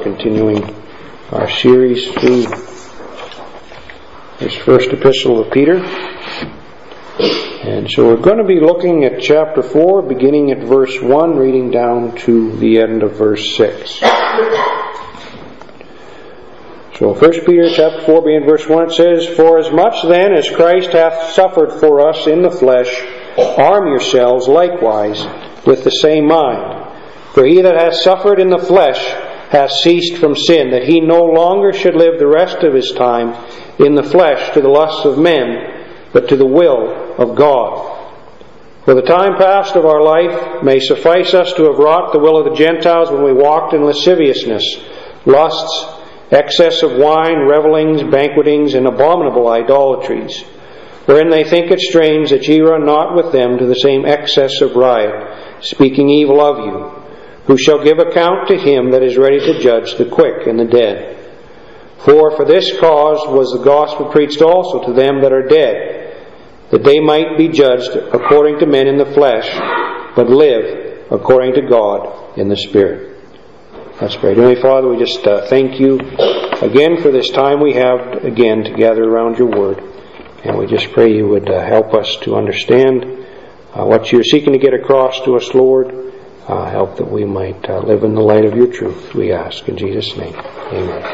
continuing our series through this first epistle of Peter. And so we're going to be looking at chapter 4, beginning at verse 1, reading down to the end of verse 6. So 1 Peter chapter 4, beginning verse 1, it says, "For as much then as Christ hath suffered for us in the flesh, arm yourselves likewise with the same mind. For he that hath suffered in the flesh hath ceased from sin, that he no longer should live the rest of his time in the flesh to the lusts of men, but to the will of God. For the time past of our life may suffice us to have wrought the will of the Gentiles when we walked in lasciviousness, lusts, excess of wine, revellings, banquetings, and abominable idolatries, wherein they think it strange that ye run not with them to the same excess of riot, speaking evil of you, who shall give account to him that is ready to judge the quick and the dead. For this cause was the gospel preached also to them that are dead, that they might be judged according to men in the flesh, but live according to God in the Spirit." Let's pray. Heavenly Father, we just thank you again for this time we have again to gather around your Word. And we just pray you would help us to understand what you're seeking to get across to us, Lord. Help that we might live in the light of your truth, we ask in Jesus' name. Amen.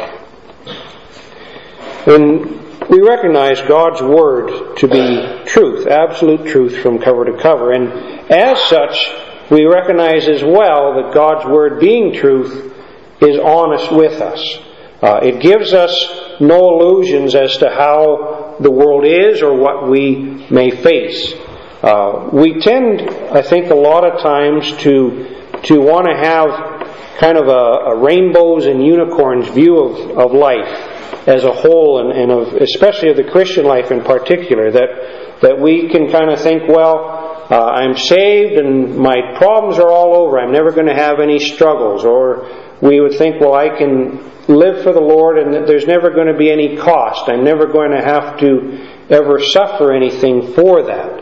When we recognize God's Word to be truth, absolute truth from cover to cover, and as such, we recognize as well that God's Word, being truth, is honest with us. It gives us no illusions as to how the world is or what we may face. We tend, I think, a lot of times to want to have kind of a rainbows and unicorns view of life as a whole, and of especially of the Christian life in particular. That we can kind of think, well, I'm saved and my problems are all over. I'm never going to have any struggles. Or we would think, well, I can live for the Lord and there's never going to be any cost. I'm never going to have to ever suffer anything for that.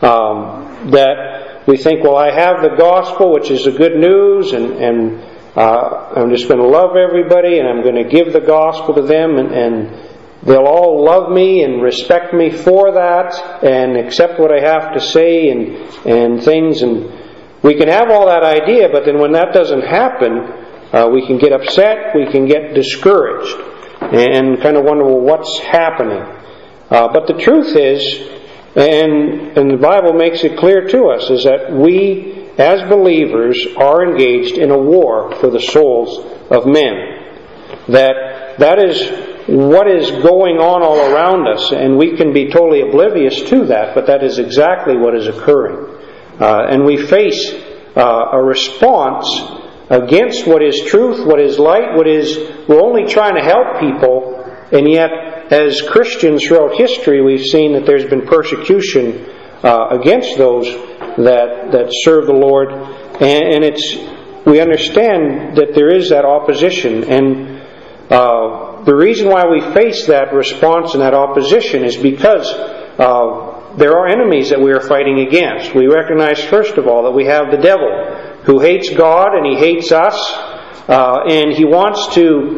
That we think, well, I have the gospel, which is the good news, and I'm just going to love everybody, and I'm going to give the gospel to them, and they'll all love me and respect me for that, and accept what I have to say and things. And we can have all that idea, but then when that doesn't happen, we can get upset, we can get discouraged, and kind of wonder, well, what's happening? But the truth is, and the Bible makes it clear to us, is that we, as believers, are engaged in a war for the souls of men. That is what is going on all around us, and we can be totally oblivious to that, but that is exactly what is occurring. And we face a response against what is truth, what is light, we're only trying to help people, and yet as Christians throughout history, we've seen that there's been persecution against those that serve the Lord, and we understand that there is that opposition, and the reason why we face that response and that opposition is because there are enemies that we are fighting against. We recognize, first of all, that we have the devil, who hates God and he hates us, and he wants to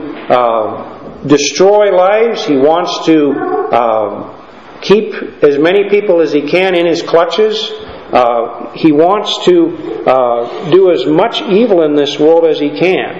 destroy lives. He wants to keep as many people as he can in his clutches. He wants to do as much evil in this world as he can.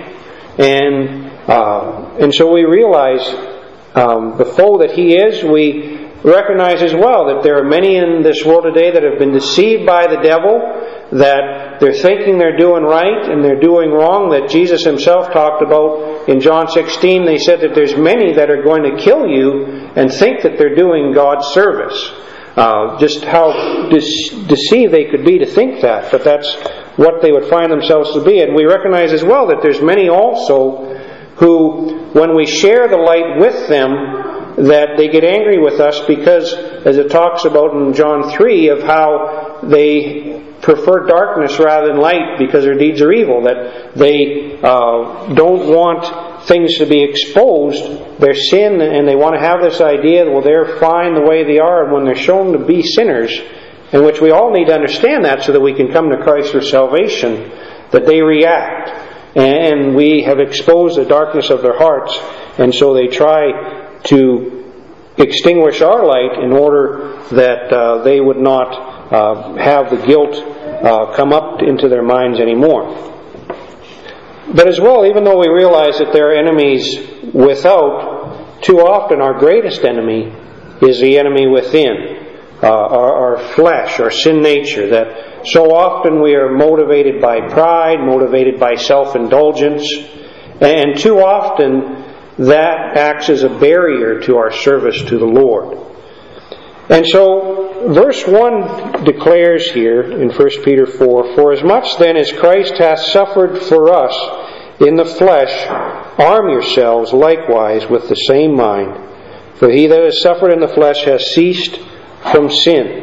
And so we realize the foe that he is. We recognize as well that there are many in this world today that have been deceived by the devil, that they're thinking they're doing right and they're doing wrong, that Jesus himself talked about in John 16. They said that there's many that are going to kill you and think that they're doing God's service. Just how deceived they could be to think that, but that's what they would find themselves to be. And we recognize as well that there's many also who, when we share the light with them, that they get angry with us because, as it talks about in John 3, of how they prefer darkness rather than light because their deeds are evil, that they don't want things to be exposed, their sin, and they want to have this idea that, well, they're fine the way they are, and when they're shown to be sinners, in which we all need to understand that so that we can come to Christ for salvation, that they react. and we have exposed the darkness of their hearts, and so they try to extinguish our light in order that they would not have the guilt come up into their minds anymore. But as well, even though we realize that there are enemies without, too often our greatest enemy is the enemy within. Our flesh, our sin nature, that so often we are motivated by pride, motivated by self-indulgence, and too often that acts as a barrier to our service to the Lord. And so, verse 1 declares here in 1 Peter 4, "For as much then as Christ hath suffered for us in the flesh, arm yourselves likewise with the same mind. For he that has suffered in the flesh has ceased from sin."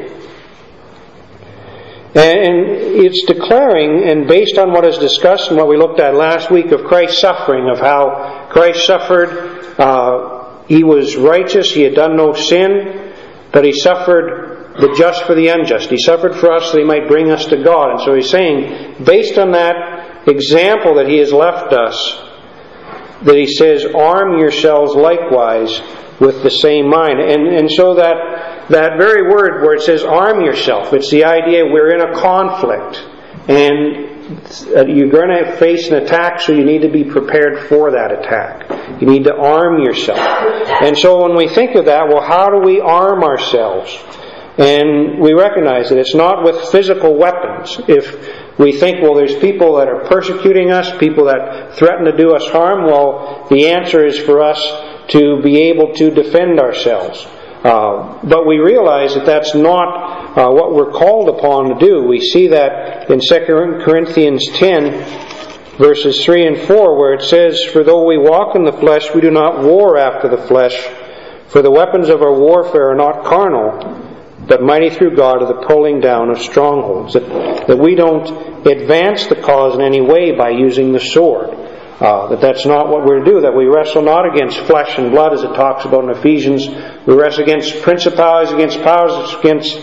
And it's declaring, and based on what is discussed and what we looked at last week of Christ's suffering, of how Christ suffered, He was righteous, He had done no sin, but He suffered the just for the unjust. He suffered for us so He might bring us to God. And so He's saying, based on that example that He has left us, that He says, arm yourselves likewise with the same mind. And so that very word where it says arm yourself, it's the idea we're in a conflict and you're going to face an attack, so you need to be prepared for that attack. You need to arm yourself. And so when we think of that, well, how do we arm ourselves? And we recognize that it's not with physical weapons. If we think, well, there's people that are persecuting us, people that threaten to do us harm, well, the answer is for us to be able to defend ourselves. But we realize that that's not what we're called upon to do. We see that in 2 Corinthians 10, verses 3 and 4, where it says, "For though we walk in the flesh, we do not war after the flesh. For the weapons of our warfare are not carnal, but mighty through God to the pulling down of strongholds." That we don't advance the cause in any way by using the sword. That's not what we're to do. That we wrestle not against flesh and blood, as it talks about in Ephesians. We wrestle against principalities, against powers, against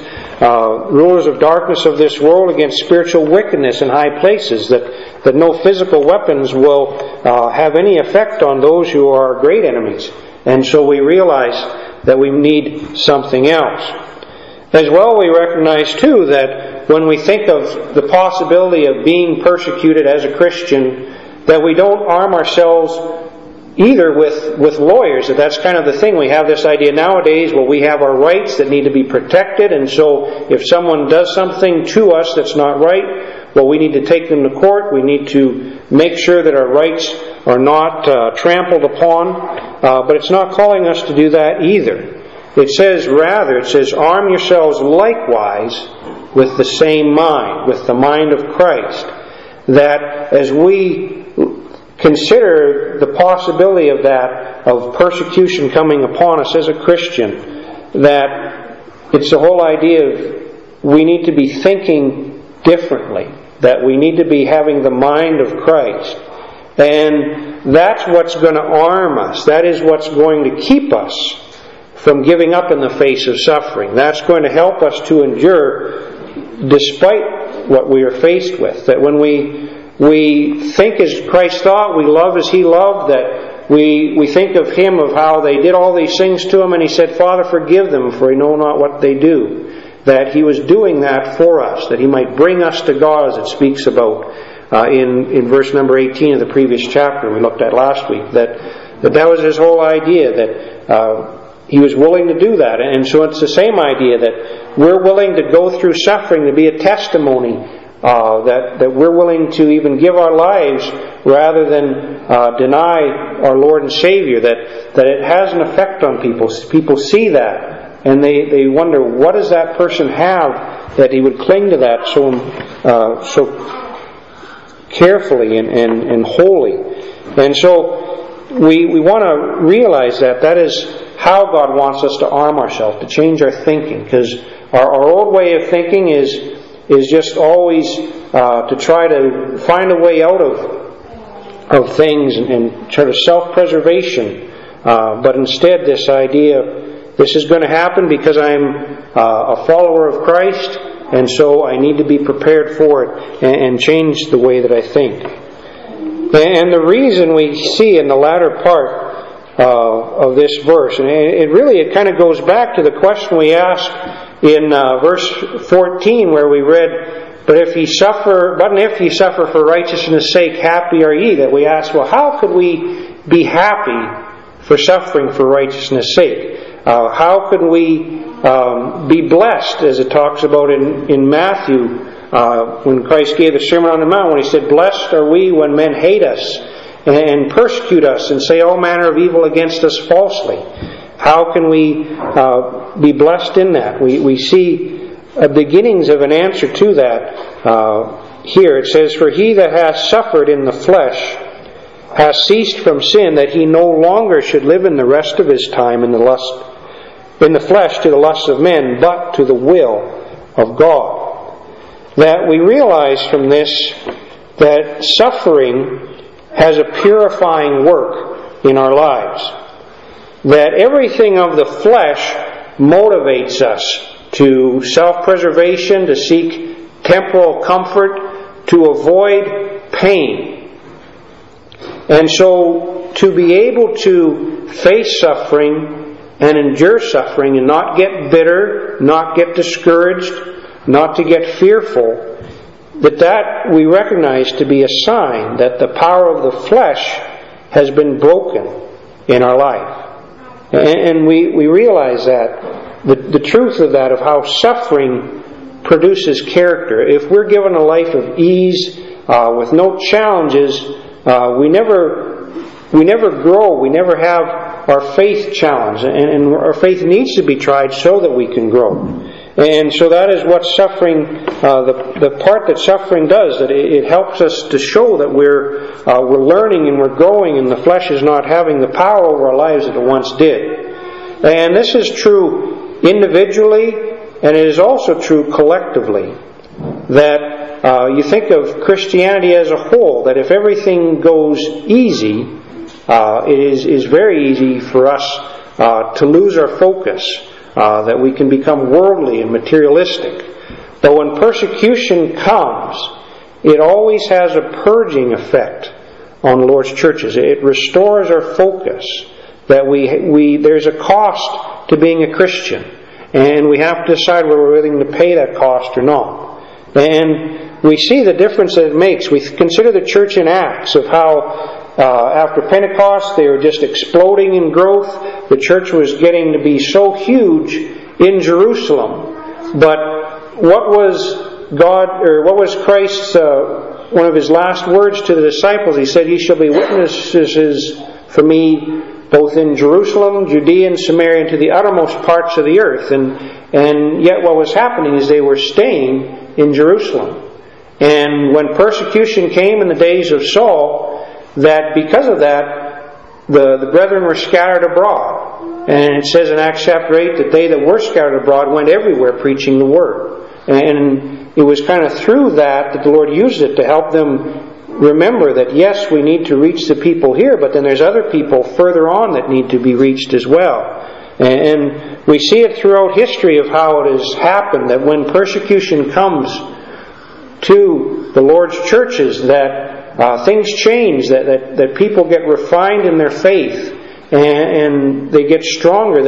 rulers of darkness of this world, against spiritual wickedness in high places. That no physical weapons will have any effect on those who are our great enemies. And so we realize that we need something else. As well, we recognize too that when we think of the possibility of being persecuted as a Christian, that we don't arm ourselves either with lawyers. That's kind of the thing. We have this idea nowadays, well, we have our rights that need to be protected, and so if someone does something to us that's not right, well, we need to take them to court. We need to make sure that our rights are not trampled upon. But it's not calling us to do that either. It says, arm yourselves likewise with the same mind, with the mind of Christ. That as we consider the possibility of that, of persecution coming upon us as a Christian, that it's the whole idea of we need to be thinking differently, that we need to be having the mind of Christ. And that's what's going to arm us. That is what's going to keep us from giving up in the face of suffering. That's going to help us to endure despite what we are faced with. That when we think as Christ thought, we love as He loved, that we think of Him, of how they did all these things to Him, and He said, "Father, forgive them, for they know not what they do." That He was doing that for us, that He might bring us to God, as it speaks about in verse number 18 of the previous chapter we looked at last week. That was His whole idea, that He was willing to do that. And so it's the same idea, that we're willing to go through suffering to be a testimony, that we're willing to even give our lives rather than deny our Lord and Savior, that it has an effect on people. People see that and they wonder, what does that person have that he would cling to that so carefully and wholly. And so we want to realize that is how God wants us to arm ourselves, to change our thinking, because our old way of thinking is just always to try to find a way out of things and try to self-preservation. But instead, this idea, this is going to happen because I'm a follower of Christ, and so I need to be prepared for it and change the way that I think. And the reason we see in the latter part of this verse, and it kind of goes back to the question we asked in verse 14 where we read, but if ye suffer for righteousness' sake, happy are ye. That we ask, well, how could we be happy for suffering for righteousness' sake? How could we be blessed, as it talks about in Matthew, when Christ gave the Sermon on the Mount, when He said, blessed are we when men hate us and persecute us and say all manner of evil against us falsely. How can we be blessed in that? We see beginnings of an answer to that here. It says, for he that hath suffered in the flesh hath ceased from sin, that he no longer should live in the rest of his time in the flesh to the lusts of men, but to the will of God. That we realize from this that suffering has a purifying work in our lives. That everything of the flesh motivates us to self-preservation, to seek temporal comfort, to avoid pain. And so to be able to face suffering and endure suffering and not get bitter, not get discouraged, not to get fearful, that we recognize to be a sign that the power of the flesh has been broken in our life. And we realize that, the truth of that, of how suffering produces character. If we're given a life of ease, with no challenges, we never grow, we never have our faith challenged, and our faith needs to be tried so that we can grow. And so that is what suffering, the part that suffering does, that it helps us to show that we're learning and we're growing, and the flesh is not having the power over our lives that it once did. And this is true individually, and it is also true collectively. That you think of Christianity as a whole, that if everything goes easy, it is very easy for us to lose our focus. That we can become worldly and materialistic. But when persecution comes, it always has a purging effect on the Lord's churches. It restores our focus. That there's a cost to being a Christian, and we have to decide whether we're willing to pay that cost or not. And we see the difference that it makes. We consider the church in Acts of how after Pentecost, they were just exploding in growth. The church was getting to be so huge in Jerusalem. But what was Christ's, one of His last words to the disciples? He said, ye shall be witnesses for me both in Jerusalem, Judea, and Samaria, and to the uttermost parts of the earth. And yet what was happening is they were staying in Jerusalem. And when persecution came in the days of Saul, that because of that, the brethren were scattered abroad. And it says in Acts chapter 8 that they that were scattered abroad went everywhere preaching the Word. And it was kind of through that the Lord used it to help them remember that yes, we need to reach the people here, but then there's other people further on that need to be reached as well. And we see it throughout history of how it has happened, that when persecution comes to the Lord's churches, that things change, that people get refined in their faith, and they get stronger,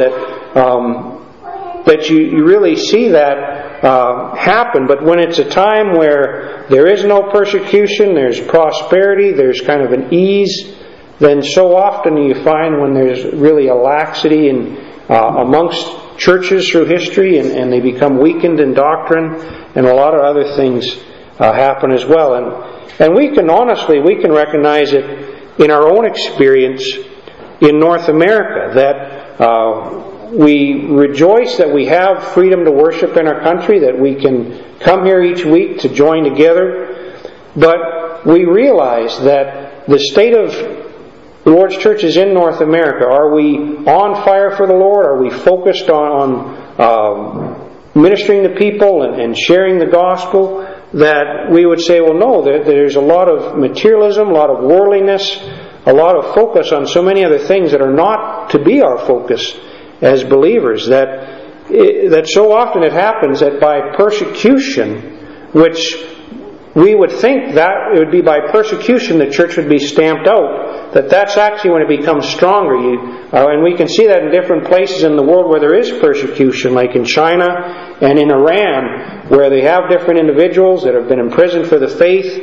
that you really see that happen. But when it's a time where there is no persecution, there's prosperity, there's kind of an ease, then so often you find when there's really a laxity amongst churches through history, and they become weakened in doctrine, and a lot of other things happen as well. And we can recognize it in our own experience in North America, that we rejoice that we have freedom to worship in our country, that we can come here each week to join together. But we realize that the state of the Lord's churches in North America, are we on fire for the Lord? Are we focused on ministering to people and sharing the gospel? That we would say, well, no, there's a lot of materialism, a lot of worldliness, a lot of focus on so many other things that are not to be our focus as believers. That so often it happens that by persecution, which we would think that it would be by persecution the church would be stamped out. That's actually when it becomes stronger. And we can see that in different places in the world where there is persecution, like in China and in Iran, where they have different individuals that have been imprisoned for the faith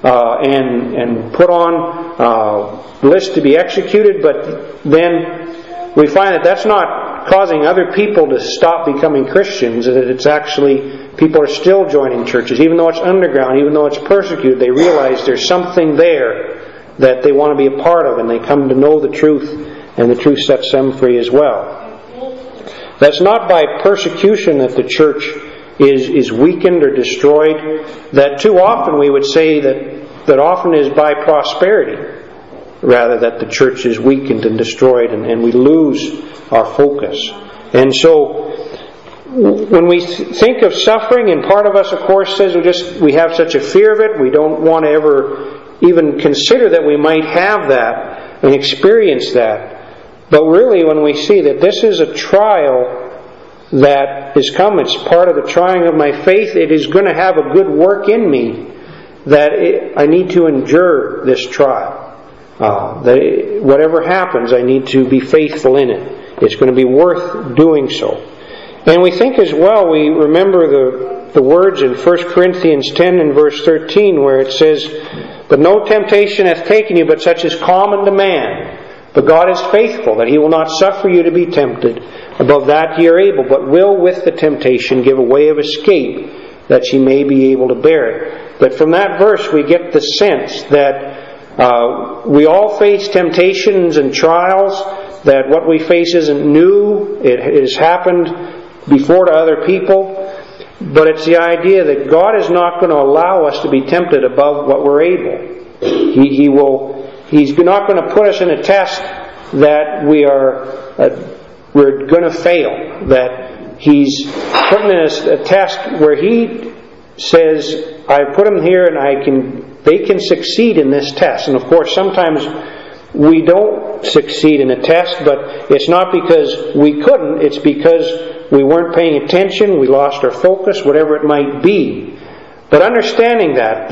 and put on lists to be executed. But then we find that that's not causing other people to stop becoming Christians, that it's actually people are still joining churches. Even though it's underground, even though it's persecuted, they realize there's something there that they want to be a part of, and they come to know the truth, and the truth sets them free as well. That's not by persecution that the church is weakened or destroyed. That too often we would say that often is by prosperity, rather that the church is weakened and destroyed, and we lose our focus. And so when we think of suffering, and part of us, of course, says we have such a fear of it, we don't want to ever even consider that we might have that and experience that. But really, when we see that this is a trial that has come, it's part of the trying of my faith, it is going to have a good work in me, that I need to endure this trial. Whatever happens, I need to be faithful in it. It's going to be worth doing so. And we think as well, we remember the words in 1 Corinthians 10 and verse 13 where it says, "But no temptation hath taken you but such as common to man. But God is faithful, that He will not suffer you to be tempted above that ye are able, but will with the temptation give a way of escape, that ye may be able to bear it." But from that verse we get the sense that we all face temptations and trials, that what we face isn't new, it has happened before to other people, but it's the idea that God is not going to allow us to be tempted above what we're able. He's not going to put us in a test that we're going to fail, that He's putting us a test where He says, I put them here and they can succeed in this test. And of course sometimes we don't succeed in a test, but it's not because we couldn't, it's because we weren't paying attention, we lost our focus, whatever it might be. But understanding that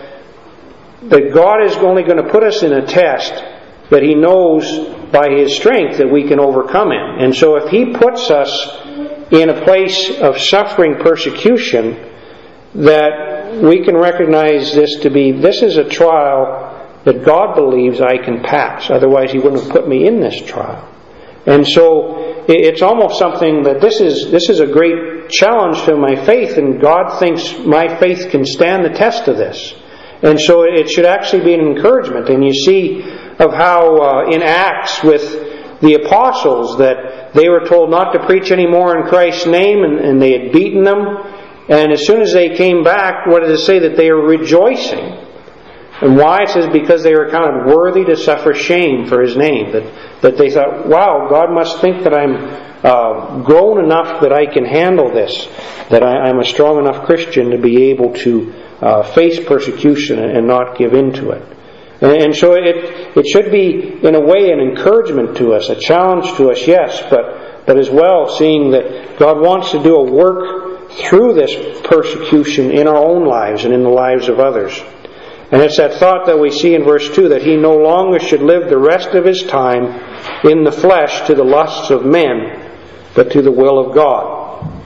God is only going to put us in a test that He knows by His strength that we can overcome it. And so if He puts us in a place of suffering persecution, that we can recognize this is a trial that God believes I can pass. Otherwise He wouldn't have put me in this trial. And so it's almost something that this is a great challenge to my faith, and God thinks my faith can stand the test of this. And so it should actually be an encouragement. And you see of how in Acts with the apostles that they were told not to preach anymore in Christ's name, and they had beaten them. And as soon as they came back, what did it say? That they were rejoicing. And why? It says because they were counted worthy to suffer shame for His name. That they thought, wow, God must think that I'm grown enough that I can handle this. That I'm a strong enough Christian to be able to face persecution and not give in to it. And so it should be, in a way, an encouragement to us, a challenge to us, yes, but as well seeing that God wants to do a work through this persecution in our own lives and in the lives of others. And it's that thought that we see in verse 2, that he no longer should live the rest of his time in the flesh to the lusts of men, but to the will of God.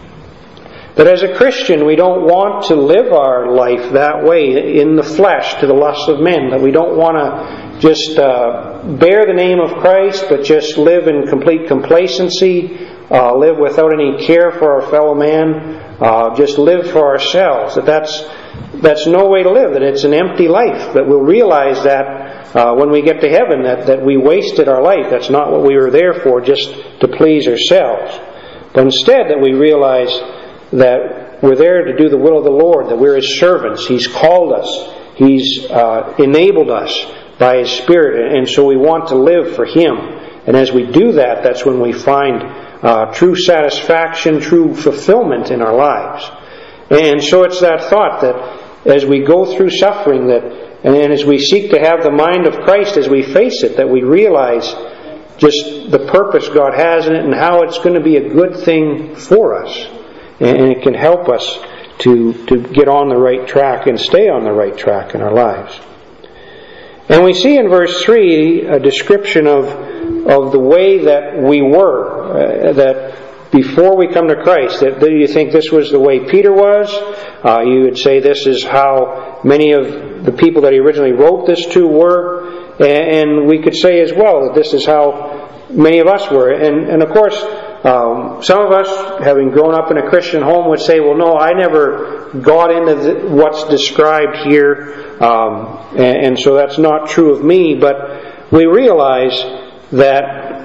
That as a Christian, we don't want to live our life that way, in the flesh, to the lusts of men. That we don't want to just bear the name of Christ, but just live in complete complacency, live without any care for our fellow man, just live for ourselves. That's no way to live, that it's an empty life. That we'll realize that when we get to heaven, that we wasted our life. That's not what we were there for, just to please ourselves. But instead that we realize that we're there to do the will of the Lord, that we're His servants. He's called us. He's enabled us by His Spirit, and so we want to live for Him. And as we do that, that's when we find true satisfaction, true fulfillment in our lives. And so it's that thought that as we go through suffering, and as we seek to have the mind of Christ as we face it, that we realize just the purpose God has in it and how it's going to be a good thing for us. And it can help us to get on the right track and stay on the right track in our lives. And we see in verse 3 a description of the way that we were, that before we come to Christ, that you think this was the way Peter was. You would say this is how many of the people that he originally wrote this to were. And we could say as well that this is how many of us were. And of course, some of us, having grown up in a Christian home, would say, well, no, I never got into what's described here, and so that's not true of me. But we realize that,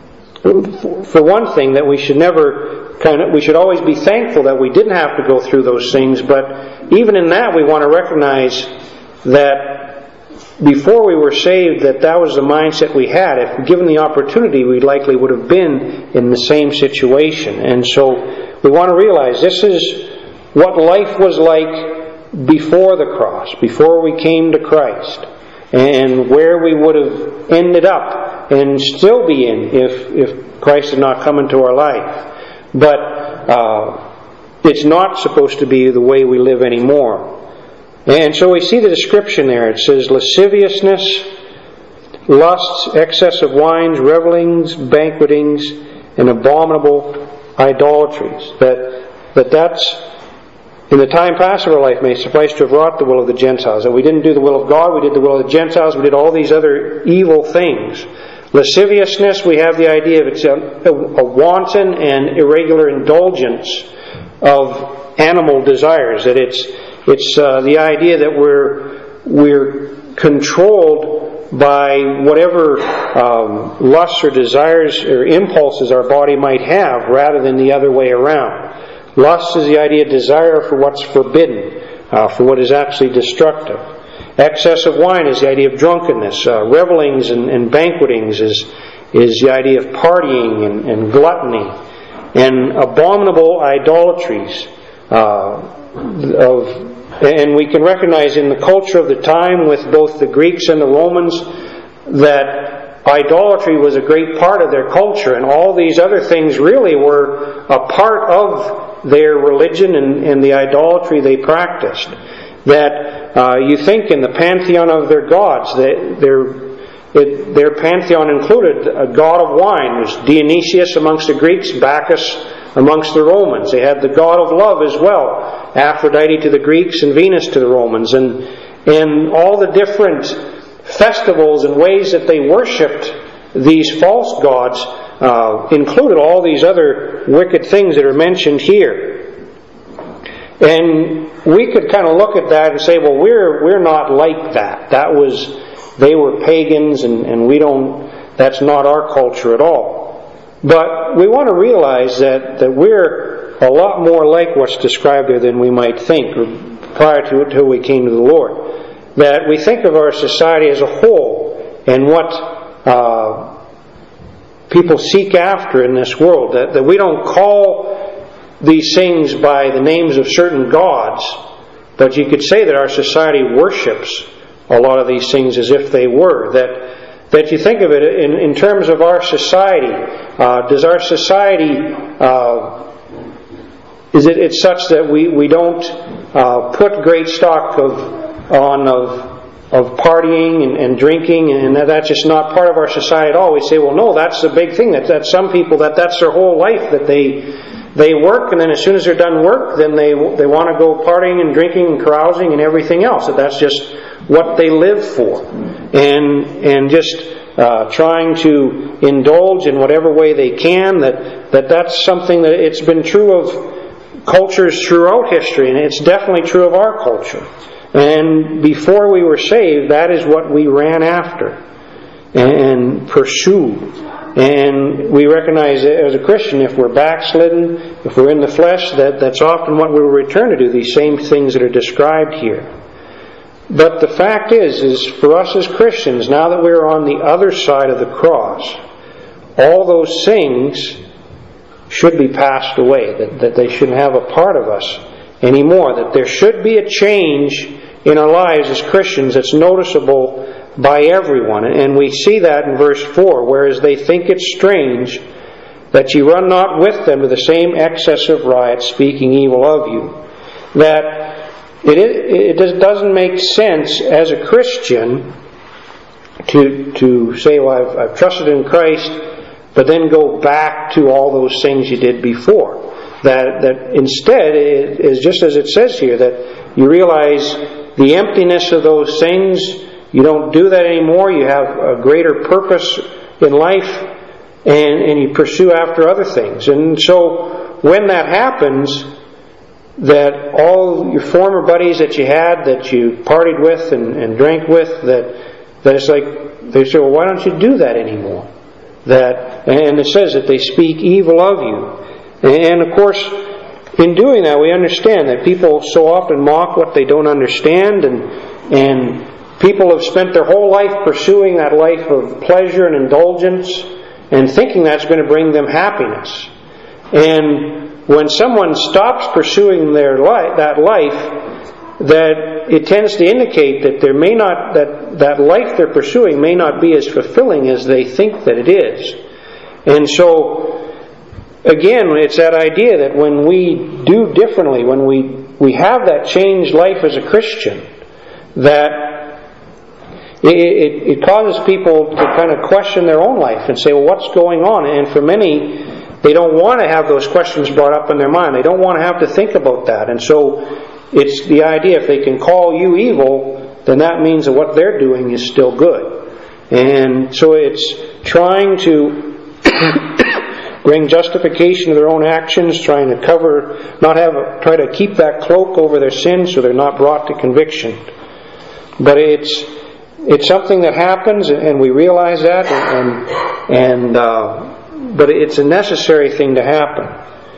for one thing, that we should we should always be thankful that we didn't have to go through those things. But even in that, we want to recognize that before we were saved, that was the mindset we had. If given the opportunity, we likely would have been in the same situation. And so we want to realize this is what life was like before the cross, before we came to Christ, and where we would have ended up and still be in if Christ had not come into our life. But it's not supposed to be the way we live anymore. And so we see the description there. It says lasciviousness, lusts, excess of wines, revelings, banquetings, and abominable idolatries. That's in the time past of our life may suffice to have wrought the will of the Gentiles. That we didn't do the will of God, we did the will of the Gentiles, we did all these other evil things. Lasciviousness, we have the idea of it's a wanton and irregular indulgence of animal desires. That it's the idea that we're controlled by whatever lusts or desires or impulses our body might have, rather than the other way around. Lust is the idea of desire for what's forbidden, for what is actually destructive. Excess of wine is the idea of drunkenness. Revelings and banquetings is the idea of partying and gluttony. And abominable idolatries and we can recognize in the culture of the time, with both the Greeks and the Romans, that idolatry was a great part of their culture, and all these other things really were a part of their religion and the idolatry they practiced. That you think in the pantheon of their gods, their pantheon included a god of wine. There's Dionysius amongst the Greeks, Bacchus amongst the Romans. They had the god of love as well, Aphrodite to the Greeks and Venus to the Romans, and all the different festivals and ways that they worshipped these false gods included all these other wicked things that are mentioned here. And we could kind of look at that and say, well, we're not like that. They were pagans, and we don't. That's not our culture at all. But we want to realize that we're a lot more like what's described there than we might think, prior to it till we came to the Lord. That we think of our society as a whole and what people seek after in this world. That we don't call these things by the names of certain gods, but you could say that our society worships a lot of these things as if they were. That you think of it in terms of our society. Does our society, is it such that we don't put great stock of partying and drinking, and that's just not part of our society at all? We say, well, no, that's the big thing. That some people, that's their whole life, that they work, and then as soon as they're done work, then they want to go partying and drinking and carousing and everything else. That's just what they live for, and just trying to indulge in whatever way they can. That's something that it's been true of cultures throughout history, and it's definitely true of our culture. And before we were saved, that is what we ran after and pursued. And we recognize as a Christian, if we're backslidden, if we're in the flesh, that's often what we will return to do, these same things that are described here. But the fact is for us as Christians, now that we're on the other side of the cross, all those things should be passed away, that they shouldn't have a part of us anymore, that there should be a change in our lives as Christians that's noticeable by everyone. And we see that in verse 4, whereas they think it strange that ye run not with them to the same excess of riot, speaking evil of you. that it doesn't make sense as a Christian to say, well, I've trusted in Christ, but then go back to all those things you did before. That instead, it is just as it says here, that you realize the emptiness of those things. You don't do that anymore. You have a greater purpose in life, and you pursue after other things. And so when that happens, that all your former buddies that you had, that you partied with and drank with, that it's like they say, well, why don't you do that anymore? And it says that they speak evil of you. And of course, in doing that, we understand that people so often mock what they don't understand, and people have spent their whole life pursuing that life of pleasure and indulgence and thinking that's going to bring them happiness. And when someone stops pursuing that life, that it tends to indicate that there may not that life they're pursuing may not be as fulfilling as they think that it is. And so again, it's that idea that when we do differently, when we have that changed life as a Christian, that it causes people to kind of question their own life and say, well, what's going on? And for many, they don't want to have those questions brought up in their mind. They don't want to have to think about that. And so it's the idea, if they can call you evil, then that means that what they're doing is still good. And so it's trying to bring justification of their own actions, trying to try to keep that cloak over their sins so they're not brought to conviction. But it's something that happens, and we realize that, but it's a necessary thing to happen.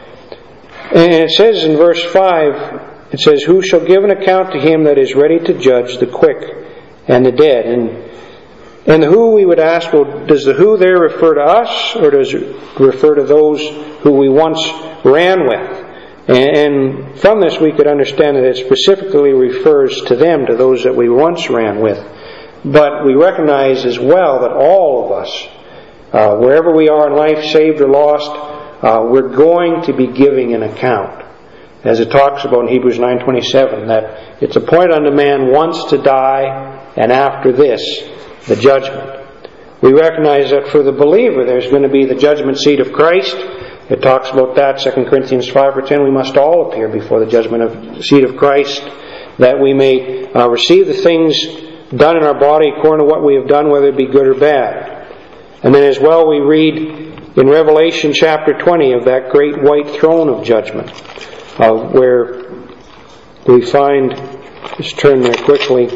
And it says in verse 5, it says, "Who shall give an account to him that is ready to judge the quick and the dead?" And the who, we would ask, well, does the who there refer to us, or does it refer to those who we once ran with? And from this we could understand that it specifically refers to them, to those that we once ran with. But we recognize as well that all of us, wherever we are in life, saved or lost, we're going to be giving an account. As it talks about in Hebrews 9:27, that it's appointed unto man once to die, and after this, the judgment. We recognize that for the believer, there's going to be the judgment seat of Christ. It talks about that, 2 Corinthians 5:10. We must all appear before the judgment seat of Christ, that we may receive the things done in our body according to what we have done, whether it be good or bad. And then as well we read in Revelation chapter 20 of that great white throne of judgment, where we find, just turn there quickly,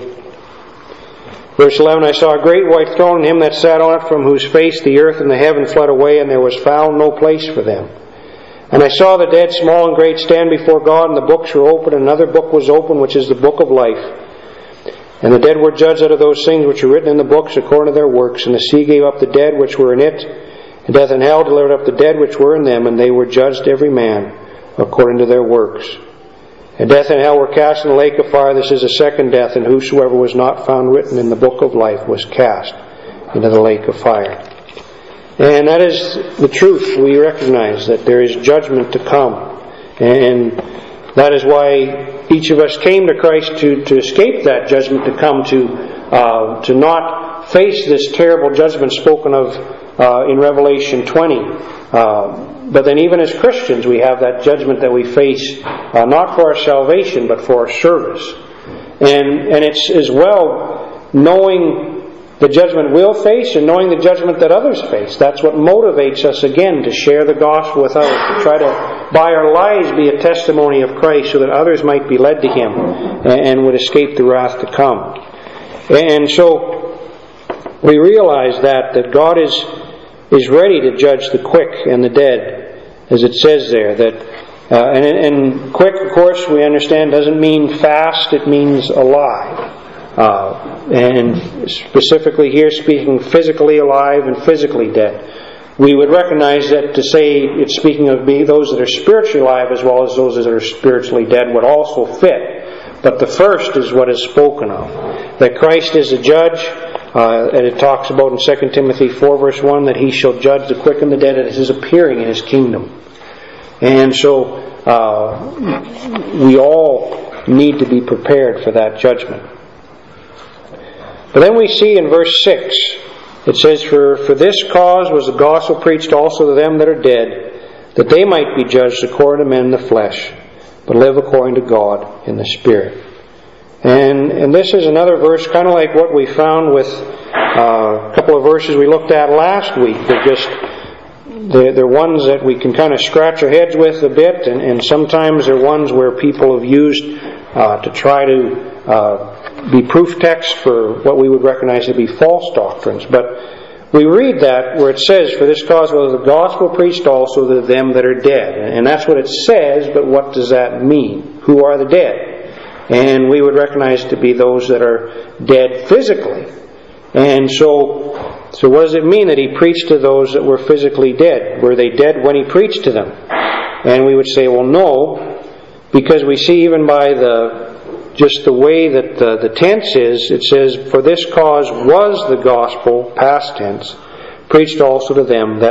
verse 11, "I saw a great white throne, and him that sat on it, from whose face the earth and the heaven fled away, and there was found no place for them. And I saw the dead, small and great, stand before God, and the books were opened, and another book was opened, which is the book of life. And the dead were judged out of those things which were written in the books according to their works. And the sea gave up the dead which were in it, and death and hell delivered up the dead which were in them, and they were judged every man according to their works. And death and hell were cast in the lake of fire. This is the second death, and whosoever was not found written in the book of life was cast into the lake of fire." And that is the truth. We recognize that there is judgment to come. And that is why each of us came to Christ, to escape that judgment to come, to not face this terrible judgment spoken of in Revelation 20. But then even as Christians, we have that judgment that we face, not for our salvation, but for our service. And it's as well knowing the judgment we'll face and knowing the judgment that others face. That's what motivates us again to share the gospel with others, to try to, by our lives, be a testimony of Christ so that others might be led to Him and would escape the wrath to come. And so we realize that God is ready to judge the quick and the dead, as it says there. That and quick, of course, we understand doesn't mean fast; it means alive. And specifically here, speaking physically alive and physically dead. We would recognize that to say it's speaking of those that are spiritually alive as well as those that are spiritually dead would also fit. But the first is what is spoken of. That Christ is a judge. And it talks about in 2 Timothy 4 verse 1 that He shall judge the quick and the dead at His appearing in His kingdom. And so we all need to be prepared for that judgment. But then we see in verse 6, it says, For this cause was the gospel preached also to them that are dead, that they might be judged according to men in the flesh, but live according to God in the Spirit. And this is another verse, kind of like what we found with a couple of verses we looked at last week. They're ones that we can kind of scratch our heads with a bit, and sometimes they're ones where people have used to try to be proof text for what we would recognize to be false doctrines. But we read that where it says, For this cause was the gospel preached also to them that are dead. And that's what it says, but what does that mean? Who are the dead? And we would recognize to be those that are dead physically. And so what does it mean that he preached to those that were physically dead? Were they dead when he preached to them? And we would say, well, no, because we see even by just the way that the tense is, it says, For this cause was the gospel, past tense, preached also to them that